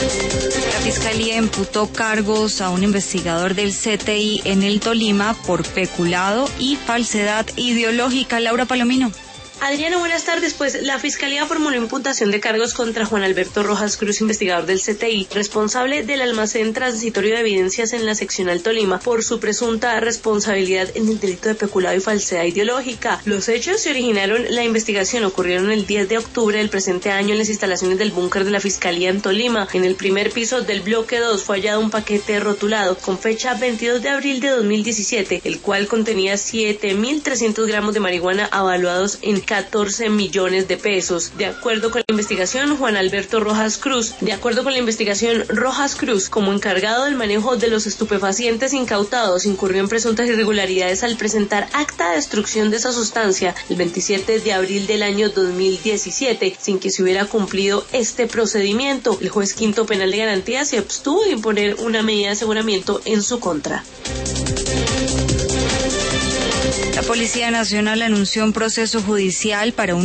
La Fiscalía imputó cargos a un investigador del CTI en el Tolima por peculado y falsedad ideológica. Laura Palomino. Adriana, buenas tardes. Pues la Fiscalía formuló imputación de cargos contra Juan Alberto Rojas Cruz, investigador del CTI, responsable del almacén transitorio de evidencias en la seccional Tolima, por su presunta responsabilidad en el delito de peculado y falsedad ideológica. Los hechos se originaron, la investigación ocurrieron el 10 de octubre del presente año en las instalaciones del búnker de la Fiscalía en Tolima. En el primer piso del bloque 2 fue hallado un paquete rotulado con fecha 22 de abril de 2017, el cual contenía 7.300 gramos de marihuana avaluados en 14 millones de pesos. De acuerdo con la investigación, Rojas Cruz, como encargado del manejo de los estupefacientes incautados, incurrió en presuntas irregularidades al presentar acta de destrucción de esa sustancia el 27 de abril del año 2017, sin que se hubiera cumplido este procedimiento. El juez quinto penal de garantía se abstuvo de imponer una medida de aseguramiento en su contra. La Policía Nacional anunció un proceso judicial para un